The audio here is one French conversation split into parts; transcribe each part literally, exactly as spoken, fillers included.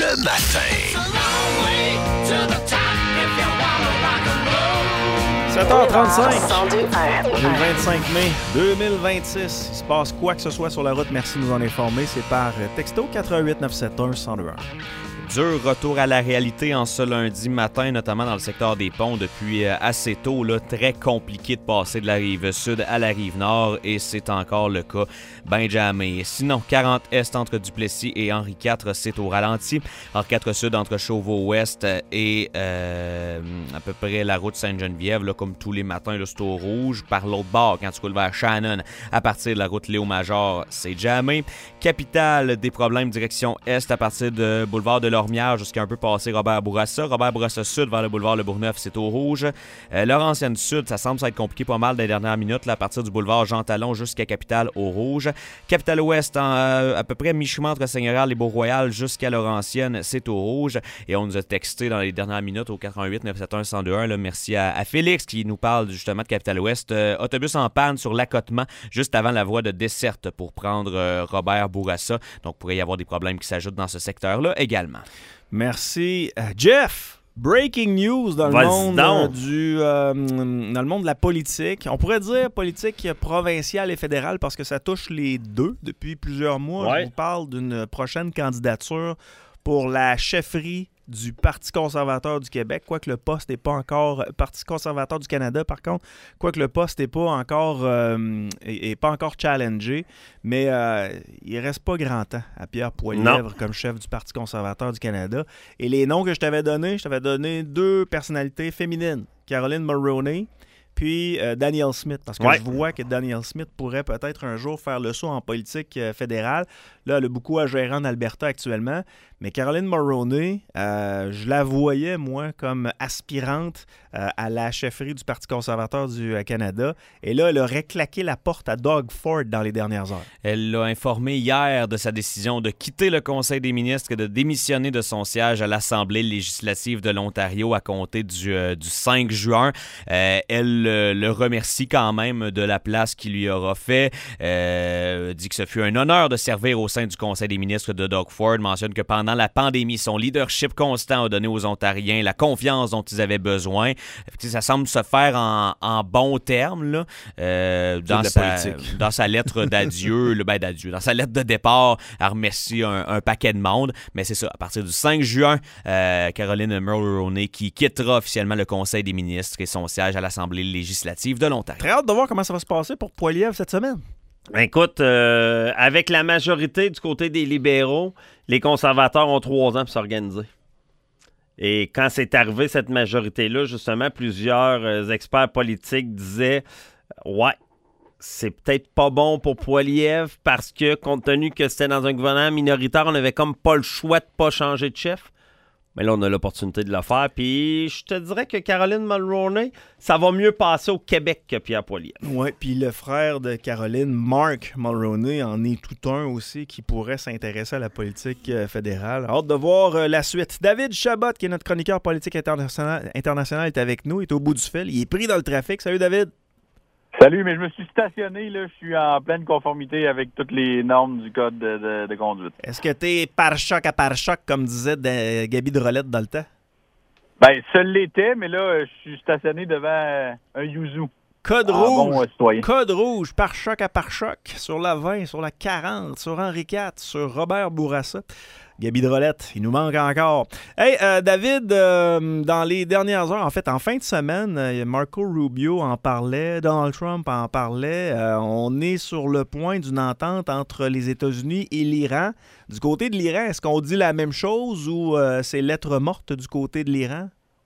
le matin. sept heures trente-cinq, le vingt-cinq mai deux mille vingt-six. Il se passe quoi que ce soit sur la route, merci de nous en informer. C'est par texto quatre un huit neuf sept un un zéro deux un. Dur retour à la réalité en ce lundi matin, notamment dans le secteur des ponts depuis assez tôt. Là, très compliqué de passer de la rive sud à la rive nord et c'est encore le cas ben jamais. Sinon, quarante Est entre Duplessis et Henri quatre, c'est au ralenti. Henri quatre Sud entre Chauveau-Ouest et euh, à peu près la route Sainte-Geneviève, là, comme tous les matins, là, c'est au rouge. Par l'autre bord, quand tu roules vers Shannon, à partir de la route Léo-Major, c'est jamais. Capitale, des problèmes direction Est à partir de boulevard de l'Ormière jusqu'à un peu passer Robert Bourassa. Robert Bourassa Sud vers le boulevard Le Bourgneuf, c'est au rouge. Euh, Laurentienne Sud, ça semble être compliqué pas mal dans les dernières minutes, là, à partir du boulevard Jean Talon jusqu'à Capitale au rouge. Capitale Ouest, en, euh, à peu près mi-chemin entre Seigneurial et Beau-Royal jusqu'à Laurentienne, c'est au rouge. Et on nous a texté dans les dernières minutes au quatre un huit neuf sept un un zéro deux un. Là, merci à, à Félix qui nous parle justement de Capitale Ouest. Euh, autobus en panne sur l'accotement juste avant la voie de desserte pour prendre euh, Robert Bourassa. Donc, il pourrait y avoir des problèmes qui s'ajoutent dans ce secteur-là également. Merci. Euh, Jeff, breaking news dans le Vas-y monde donc. euh, du euh, dans le monde de la politique. On pourrait dire politique provinciale et fédérale parce que ça touche les deux depuis plusieurs mois. Ouais. Je vous parle d'une prochaine candidature pour la chefferie du Parti conservateur du Québec, quoique le poste n'est pas encore... Parti conservateur du Canada, par contre, quoique le poste n'est pas encore euh, est, est pas encore challengé, mais euh, il reste pas grand temps à Pierre Poilievre comme chef du Parti conservateur du Canada. Et les noms que je t'avais donnés, je t'avais donné deux personnalités féminines, Caroline Mulroney puis euh, Danielle Smith, parce que ouais. je vois que Danielle Smith pourrait peut-être un jour faire le saut en politique euh, fédérale. Là, elle a beaucoup à gérer en Alberta actuellement, mais Caroline Mulroney, euh, je la voyais, moi, comme aspirante euh, à la chefferie du Parti conservateur du euh, Canada. Et là, elle aurait claqué la porte à Doug Ford dans les dernières heures. Elle l'a informé hier de sa décision de quitter le Conseil des ministres et de démissionner de son siège à l'Assemblée législative de l'Ontario à compter du, euh, du cinq juin. Euh, elle euh, le remercie quand même de la place qu'il lui aura fait. Euh, dit que ce fut un honneur de servir au sein du Conseil des ministres de Doug Ford. Mentionne que pendant la pandémie, son leadership constant a donné aux Ontariens la confiance dont ils avaient besoin. Ça semble se faire en, en bons termes là, euh, dans, sa, dans sa lettre d'adieu, le, ben d'adieu, dans sa lettre de départ, elle remercie un, un paquet de monde. Mais c'est ça, à partir du cinq juin, euh, Caroline Mulroney qui quittera officiellement le Conseil des ministres et son siège à l'Assemblée législative de l'Ontario. Très hâte de voir comment ça va se passer pour Poilievre cette semaine. Écoute, euh, avec la majorité du côté des libéraux, les conservateurs ont trois ans pour s'organiser. Et quand c'est arrivé, cette majorité-là, justement, plusieurs euh, experts politiques disaient « Ouais, c'est peut-être pas bon pour Poilievre parce que, compte tenu que c'était dans un gouvernement minoritaire, on avait comme pas le choix de pas changer de chef. » Mais là, on a l'opportunité de le faire. Puis je te dirais que Caroline Mulroney, ça va mieux passer au Québec que Pierre Poilievre. Oui, puis le frère de Caroline, Mark Mulroney, en est tout un aussi qui pourrait s'intéresser à la politique euh, fédérale. Hâte de voir euh, la suite. David Chabot, qui est notre chroniqueur politique international, international, est avec nous, il est au bout du fil. Il est pris dans le trafic. Salut David. Salut, mais je me suis stationné, là, je suis en pleine conformité avec toutes les normes du code de, de, de conduite. Est-ce que t'es pare-choc à pare-choc, comme disait de, Gaby Drolette dans le temps? Ben, ça l'était, mais là, je suis stationné devant un Yuzu. Code ah, rouge, bon, citoyen. Code rouge, pare-choc à pare-choc, sur la vingt, sur la quarante, sur Henri quatre, sur Robert Bourassa. Gaby Drolette, il nous manque encore. Hey, euh, David, euh, dans les dernières heures, en fait, en fin de semaine, euh, Marco Rubio en parlait, Donald Trump en parlait. Euh, on est sur le point d'une entente entre les États-Unis et l'Iran. Du côté de l'Iran, est-ce qu'on dit la même chose ou euh, c'est lettre morte du côté de l'Iran?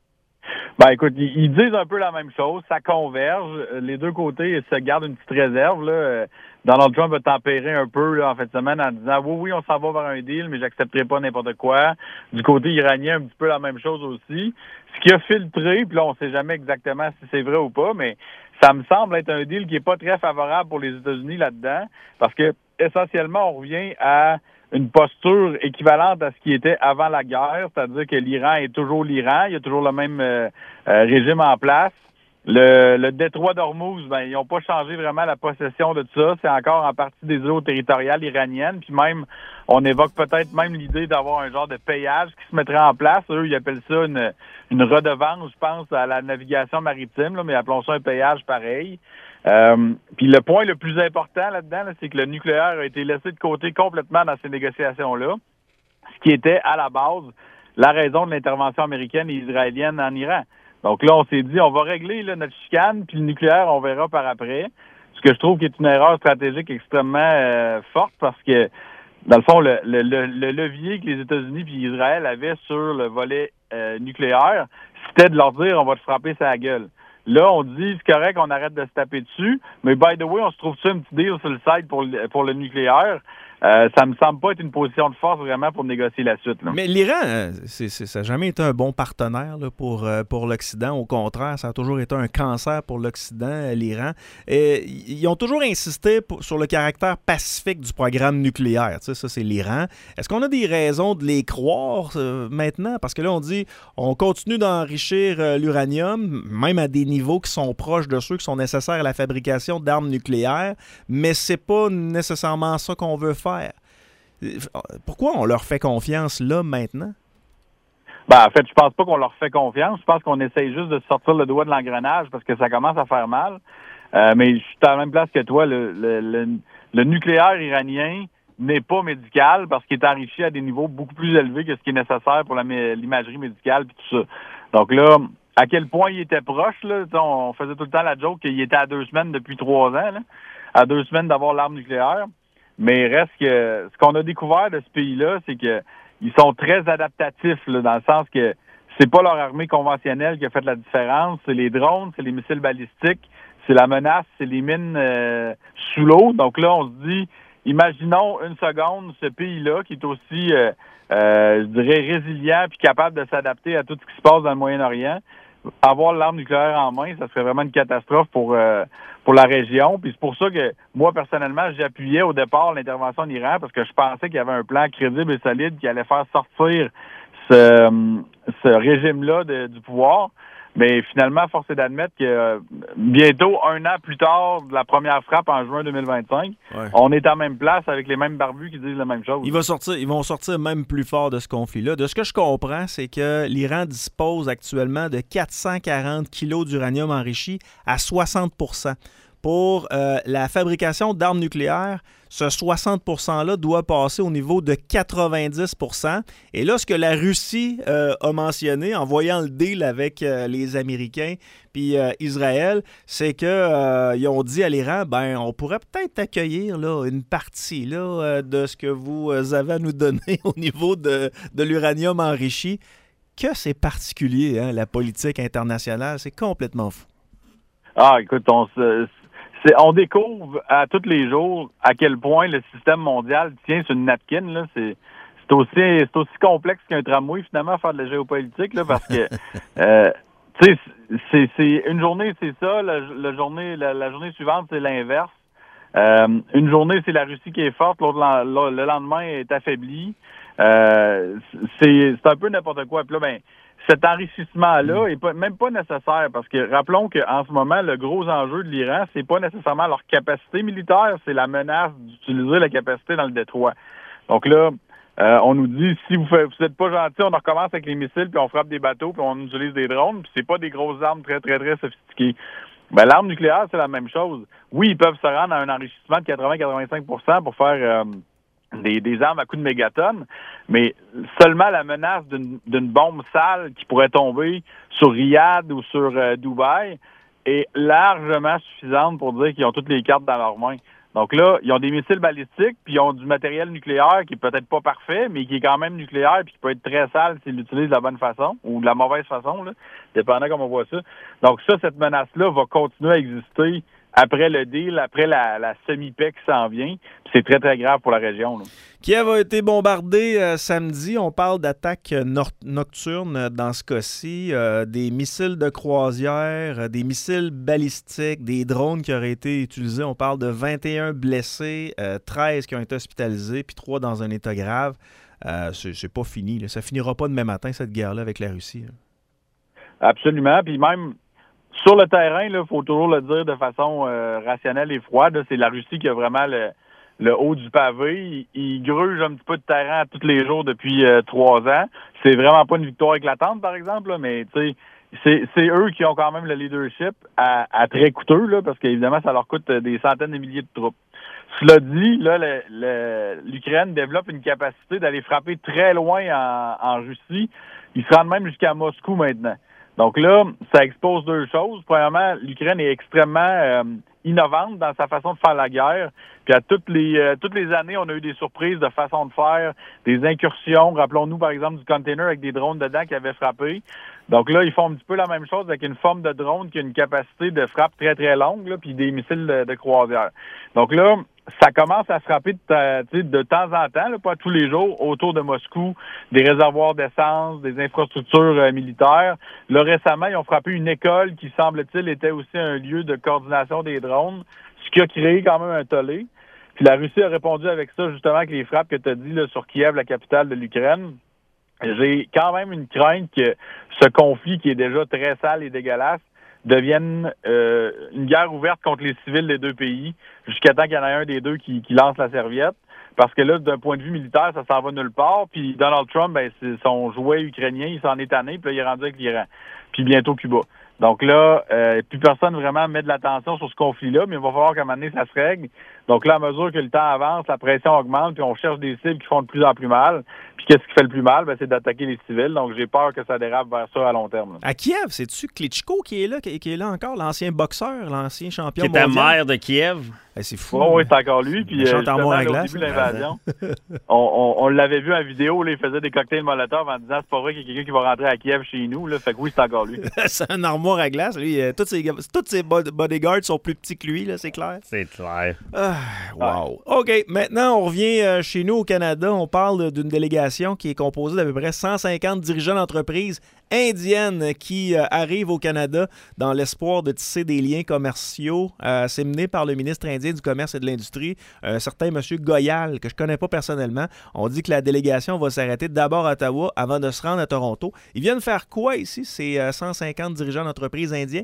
Ben écoute, ils disent un peu la même chose, ça converge. Les deux côtés se gardent une petite réserve, là. Donald Trump a tempéré un peu là, en fin de semaine en disant « Oui, oui, on s'en va vers un deal, mais j'accepterai pas n'importe quoi. » Du côté iranien, un petit peu la même chose aussi. Ce qui a filtré, puis là, on sait jamais exactement si c'est vrai ou pas, mais ça me semble être un deal qui est pas très favorable pour les États-Unis là-dedans, parce que essentiellement, on revient à une posture équivalente à ce qui était avant la guerre, c'est-à-dire que l'Iran est toujours l'Iran, il y a toujours le même euh, euh, régime en place. Le, le détroit d'Ormuz, ben, ils n'ont pas changé vraiment la possession de ça. C'est encore en partie des eaux territoriales iraniennes. Puis même, on évoque peut-être même l'idée d'avoir un genre de payage qui se mettrait en place. Eux, ils appellent ça une, une redevance, je pense, à la navigation maritime, là, mais appelons ça un payage pareil. Euh, puis le point le plus important là-dedans, là, c'est que le nucléaire a été laissé de côté complètement dans ces négociations-là, ce qui était à la base la raison de l'intervention américaine et israélienne en Iran. Donc là, on s'est dit, on va régler là, notre chicane, puis le nucléaire, on verra par après. Ce que je trouve qui est une erreur stratégique extrêmement euh, forte, parce que, dans le fond, le, le, le levier que les États-Unis puis Israël avaient sur le volet euh, nucléaire, c'était de leur dire, on va te frapper sa gueule. Là, on dit, c'est correct, on arrête de se taper dessus, mais by the way, on se trouve-tu un petit deal sur le site pour le, pour le nucléaire? Euh, ça me semble pas être une position de force vraiment pour négocier la suite. Là. Mais l'Iran, euh, c'est, c'est, ça n'a jamais été un bon partenaire là, pour, euh, pour l'Occident. Au contraire, ça a toujours été un cancer pour l'Occident, euh, l'Iran. Et, ils ont toujours insisté pour, sur le caractère pacifique du programme nucléaire. Tu sais, ça, c'est l'Iran. Est-ce qu'on a des raisons de les croire euh, maintenant? Parce que là, on dit on continue d'enrichir euh, l'uranium, même à des niveaux qui sont proches de ceux qui sont nécessaires à la fabrication d'armes nucléaires, mais c'est pas nécessairement ça qu'on veut faire. Pourquoi on leur fait confiance là, maintenant? Ben, en fait, je pense pas qu'on leur fait confiance. Je pense qu'on essaye juste de sortir le doigt de l'engrenage parce que ça commence à faire mal. Euh, mais je suis à la même place que toi. Le, le, le, le nucléaire iranien n'est pas médical parce qu'il est enrichi à des niveaux beaucoup plus élevés que ce qui est nécessaire pour la, l'imagerie médicale et tout ça. Donc là, à quel point il était proche, là, on faisait tout le temps la joke qu'il était à deux semaines depuis trois ans, là, à deux semaines d'avoir l'arme nucléaire. Mais reste que ce qu'on a découvert de ce pays-là, c'est que ils sont très adaptatifs, là, dans le sens que c'est pas leur armée conventionnelle qui a fait la différence, c'est les drones, c'est les missiles balistiques, c'est la menace, c'est les mines euh, sous l'eau. Donc là, on se dit, imaginons une seconde ce pays-là qui est aussi, euh, euh, je dirais, résilient puis capable de s'adapter à tout ce qui se passe dans le Moyen-Orient. Avoir l'arme nucléaire en main, ça serait vraiment une catastrophe pour euh, pour la région. Puis c'est pour ça que moi, personnellement, j'appuyais au départ l'intervention en Iran parce que je pensais qu'il y avait un plan crédible et solide qui allait faire sortir ce, ce régime-là de, du pouvoir. Mais finalement, force est d'admettre que euh, bientôt, un an plus tard de la première frappe en juin deux mille vingt-cinq, ouais. on est en même place avec les mêmes barbus qui disent la même chose. Il va sortir, ils vont sortir même plus fort de ce conflit-là. De ce que je comprends, c'est que l'Iran dispose actuellement de quatre cent quarante kilos d'uranium enrichi à soixante pour cent. Pour euh, la fabrication d'armes nucléaires, ce soixante pour cent-là doit passer au niveau de quatre-vingt-dix pour cent. Et là, ce que la Russie euh, a mentionné en voyant le deal avec euh, les Américains puis euh, Israël, c'est qu'ils euh, ont dit à l'Iran, ben, on pourrait peut-être accueillir là, une partie là, euh, de ce que vous avez à nous donner au niveau de, de l'uranium enrichi. Que c'est particulier, hein, la politique internationale, c'est complètement fou. Ah, écoute, on se... C'est, on découvre à tous les jours à quel point le système mondial tient sur une napkin. Là. C'est, c'est, aussi, c'est aussi complexe qu'un tramway, finalement, faire de la géopolitique, là, parce que, euh, tu sais, c'est, c'est, une journée, c'est ça, la, la, journée, la, la journée suivante, c'est l'inverse. Euh, une journée, c'est la Russie qui est forte, l'autre, le lendemain, est affaiblie. Euh, c'est, c'est un peu n'importe quoi. Puis là, ben, cet enrichissement-là est pas, même pas nécessaire parce que rappelons qu'en ce moment, le gros enjeu de l'Iran, c'est pas nécessairement leur capacité militaire, c'est la menace d'utiliser la capacité dans le détroit. Donc là, euh, on nous dit si vous faites, vous êtes pas gentil, on recommence avec les missiles puis on frappe des bateaux puis on utilise des drones, puis c'est pas des grosses armes très très très sophistiquées. Ben l'arme nucléaire, c'est la même chose. Oui, ils peuvent se rendre à un enrichissement de quatre-vingts à quatre-vingt-cinq pour cent pour faire euh, Des, des armes à coups de mégatonnes, mais seulement la menace d'une, d'une bombe sale qui pourrait tomber sur Riyad ou sur euh, Dubaï est largement suffisante pour dire qu'ils ont toutes les cartes dans leurs mains. Donc là, ils ont des missiles balistiques, puis ils ont du matériel nucléaire qui est peut-être pas parfait, mais qui est quand même nucléaire, puis qui peut être très sale s'ils l'utilisent de la bonne façon, ou de la mauvaise façon, là, dépendant comment on voit ça. Donc ça, cette menace-là va continuer à exister après le deal, après la, la semi-paix qui s'en vient. C'est très, très grave pour la région. Là. Kiev a été bombardé euh, samedi. On parle d'attaques nor- nocturnes dans ce cas-ci. Euh, des missiles de croisière, euh, des missiles balistiques, des drones qui auraient été utilisés. On parle de vingt et un blessés, euh, treize qui ont été hospitalisés, puis trois dans un état grave. Euh, c'est, c'est pas fini. Là. Ça finira pas demain matin, cette guerre-là, avec la Russie. Là. Absolument. Puis même... Sur le terrain, il faut toujours le dire de façon euh, rationnelle et froide. Là, c'est la Russie qui a vraiment le, le haut du pavé. Ils, ils grugent un petit peu de terrain tous les jours depuis euh, trois ans. C'est vraiment pas une victoire éclatante, par exemple, là, mais tu sais, c'est, c'est eux qui ont quand même le leadership à, à très coûteux, là, parce qu'évidemment, ça leur coûte des centaines de milliers de troupes. Cela dit, là, le, le, l'Ukraine développe une capacité d'aller frapper très loin en, en Russie. Ils se rendent même jusqu'à Moscou maintenant. Donc là, ça expose deux choses. Premièrement, l'Ukraine est extrêmement euh, innovante dans sa façon de faire la guerre. Puis à toutes les euh, toutes les années, on a eu des surprises de façon de faire, des incursions. Rappelons-nous, par exemple, du container avec des drones dedans qui avaient frappé. Donc là, ils font un petit peu la même chose avec une forme de drone qui a une capacité de frappe très, très longue, là, puis des missiles de, de croisière. Donc là, ça commence à frapper de, de temps en temps, là, pas tous les jours, autour de Moscou, des réservoirs d'essence, des infrastructures euh, militaires. Là, récemment, ils ont frappé une école qui, semble-t-il, était aussi un lieu de coordination des drones, ce qui a créé quand même un tollé. Puis la Russie a répondu avec ça, justement, avec les frappes que tu as dit là, sur Kiev, la capitale de l'Ukraine. J'ai quand même une crainte que ce conflit, qui est déjà très sale et dégueulasse, devienne euh, une guerre ouverte contre les civils des deux pays, jusqu'à temps qu'il y en ait un des deux qui, qui lance la serviette. Parce que là, d'un point de vue militaire, ça s'en va nulle part. Puis Donald Trump, ben, c'est son jouet ukrainien, il s'en est tanné, puis là, il est rendu avec l'Iran. Puis bientôt Cuba. Donc là, euh, plus personne vraiment met de l'attention sur ce conflit-là, mais il va falloir qu'à un moment donné, ça se règle. Donc là, à mesure que le temps avance, la pression augmente, puis on cherche des cibles qui font de plus en plus mal. Puis qu'est-ce qui fait le plus mal? Ben, c'est d'attaquer les civils. Donc j'ai peur que ça dérape vers ça à long terme. Là. À Kiev, c'est-tu Klitschko qui est là, qui, qui est là encore, l'ancien boxeur, l'ancien champion mondial? Qui était mondial? maire de Kiev. Eh, c'est fou. Oh, oui, c'est encore lui. Puis euh, justement, à au glace, début de l'invasion, on, on, on l'avait vu en vidéo, là, il faisait des cocktails Molotov en disant c'est pas vrai qu'il y a quelqu'un qui va rentrer à Kiev chez nous. Là. Fait que oui, c'est encore lui. C'est un armoire à glace. Lui, euh, tous ses, tous ses bodyguards sont plus petits que lui, là, c'est clair. C'est clair. Ah, wow. OK, maintenant, on revient euh, chez nous au Canada. On parle d'une délégation qui est composée d'à peu près cent cinquante dirigeants d'entreprises indiennes qui euh, arrivent au Canada dans l'espoir de tisser des liens commerciaux. Euh, c'est mené par le ministre indien du Commerce et de l'Industrie, un certain M. Goyal, que je ne connais pas personnellement. On dit que la délégation va s'arrêter d'abord à Ottawa avant de se rendre à Toronto. Ils viennent faire quoi ici, ces euh, cent cinquante dirigeants d'entreprises indiens?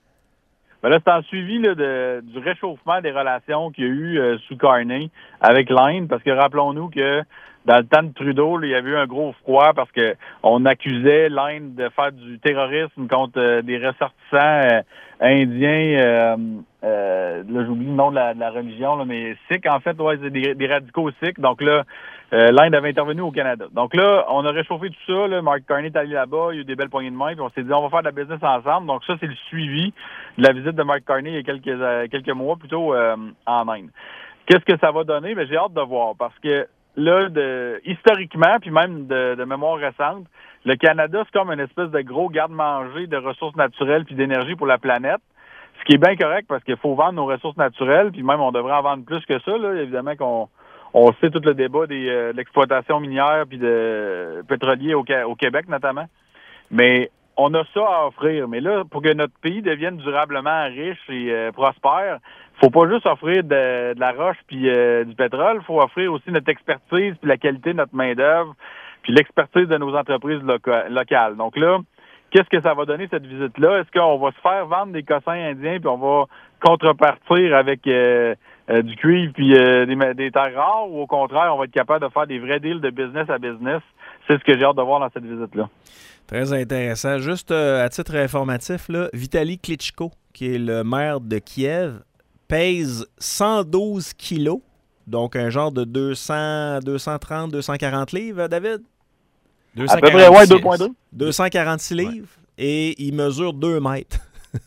Ben là, c'est en suivi là, de, du réchauffement des relations qu'il y a eu euh, sous Carney avec l'Inde, parce que rappelons-nous que dans le temps de Trudeau, là, il y avait eu un gros froid parce que on accusait l'Inde de faire du terrorisme contre euh, des ressortissants euh, indiens. Euh, euh, là, j'oublie le nom de la, de la religion, là, mais Sikh, en fait, ouais, c'est des, des radicaux Sikhs. Donc là, euh, l'Inde avait intervenu au Canada. Donc là, on a réchauffé tout ça. Là, Mark Carney est allé là-bas, il y a eu des belles poignées de main, puis on s'est dit on va faire de la business ensemble. Donc ça, c'est le suivi de la visite de Mark Carney il y a quelques, euh, quelques mois plutôt euh, en Inde. Qu'est-ce que ça va donner? Ben, j'ai hâte de voir parce que là, de, historiquement, puis même de, de mémoire récente, le Canada, c'est comme une espèce de gros garde-manger de ressources naturelles puis d'énergie pour la planète. Ce qui est bien correct parce qu'il faut vendre nos ressources naturelles, puis même on devrait en vendre plus que ça. Là. Évidemment qu'on on sait tout le débat des, euh, de l'exploitation minière puis de pétrolier au, au Québec notamment. Mais on a ça à offrir. Mais là, pour que notre pays devienne durablement riche et euh, prospère, faut pas juste offrir de, de la roche puis euh, du pétrole, faut offrir aussi notre expertise puis la qualité de notre main-d'œuvre puis l'expertise de nos entreprises loca- locales. Donc là, qu'est-ce que ça va donner cette visite-là? Est-ce qu'on va se faire vendre des cossins indiens puis on va contrepartir avec euh, euh, du cuivre puis euh, des, des terres rares ou au contraire, on va être capable de faire des vrais deals de business à business? C'est ce que j'ai hâte de voir dans cette visite-là. Très intéressant. Juste euh, à titre informatif, là, Vitali Klitschko, qui est le maire de Kiev, pèse cent douze kilos, donc un genre de deux cents, deux cent trente, deux cent quarante livres, David? À peu près, ouais, deux virgule deux. deux cent quarante-six livres, ouais. Et il mesure deux mètres.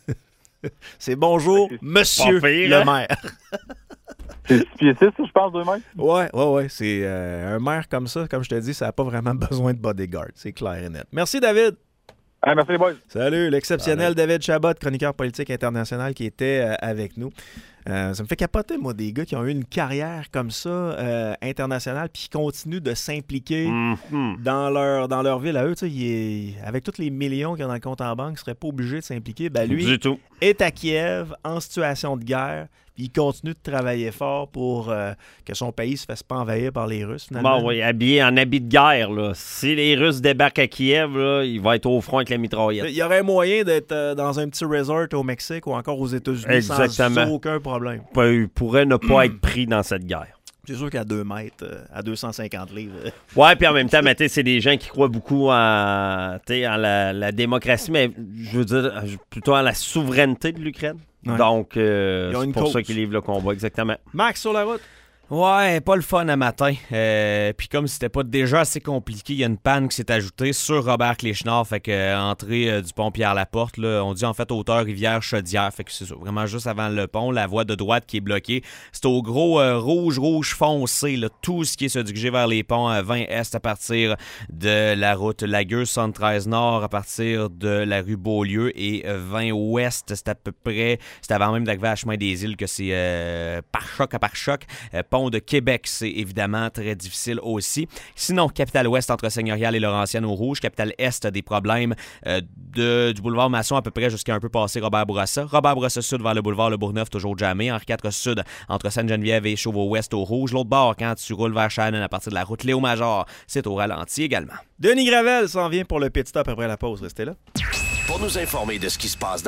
C'est bonjour, monsieur pire, le hein? maire. C'est six pieds six, je pense, deux mètres? Ouais, ouais, ouais. C'est euh, un maire comme ça, comme je te dis, ça n'a pas vraiment besoin de bodyguard. C'est clair et net. Merci, David. Ah, merci, les boys. Salut, l'exceptionnel David Chabot, chroniqueur politique international qui était euh, avec nous. Euh, ça me fait capoter, moi, des gars qui ont eu une carrière comme ça, euh, internationale, puis qui continuent de s'impliquer Mm-hmm. dans leur dans leur ville à eux. Tu sais, il est- avec tous les millions qu'il y a dans le compte en banque, il ne serait pas obligé de s'impliquer. Ben, lui Du tout. est à Kiev, en situation de guerre, puis il continue de travailler fort pour euh, que son pays ne se fasse pas envahir par les Russes, finalement. Bon, oui, habillé en habit de guerre, là. Si les Russes débarquent à Kiev, là, il va être au front avec la mitraillette. Il y aurait moyen d'être euh, dans un petit resort au Mexique ou encore aux États-Unis Exactement. sans aucun problème. Il pourrait ne pas être pris dans cette guerre. C'est sûr qu'à deux mètres, euh, à deux cent cinquante livres... euh, Ouais, puis en même temps, mais tu sais, c'est des gens qui croient beaucoup en, tu sais, en la, la démocratie, mais je veux dire plutôt en la souveraineté de l'Ukraine. Ouais. Donc, euh, Ils ont c'est une pour cause. ça qu'ils livrent le combat, exactement. Max, sur la route. Ouais, pas le fun à matin. Euh, Puis comme c'était pas déjà assez compliqué, il y a une panne qui s'est ajoutée sur Robert Cléchenard. Fait que euh, entrée euh, du pont Pierre-Laporte, là, on dit en fait hauteur Rivière-Chaudière. Fait que c'est ça, vraiment juste avant le pont, la voie de droite qui est bloquée. C'est au gros euh, rouge, rouge foncé, là, tout ce qui est se diriger vers les ponts à vingt Est à partir de la route Lagueux, soixante-treize Nord à partir de la rue Beaulieu et euh, vingt Ouest, c'est à peu près, c'est avant même d'arriver à Chemin des Îles que c'est euh, par choc à par choc. Euh, pont de Québec, c'est évidemment très difficile aussi. Sinon, Capitale-Ouest entre Seigneurial et Laurentienne au rouge. Capitale-Est a des problèmes euh, de, du boulevard Masson à peu près jusqu'à un peu passer Robert Bourassa. Robert Bourassa Sud vers le boulevard Le Bourgneuf, toujours jammé. Henri quatre Sud entre Sainte-Geneviève et Chauveau-Ouest au rouge. L'autre bord, quand tu roules vers Shannon à partir de la route Léo-Major, c'est au ralenti également. Denis Gravel s'en vient pour le petit stop après la pause. Restez là. Pour nous informer de ce qui se passe dans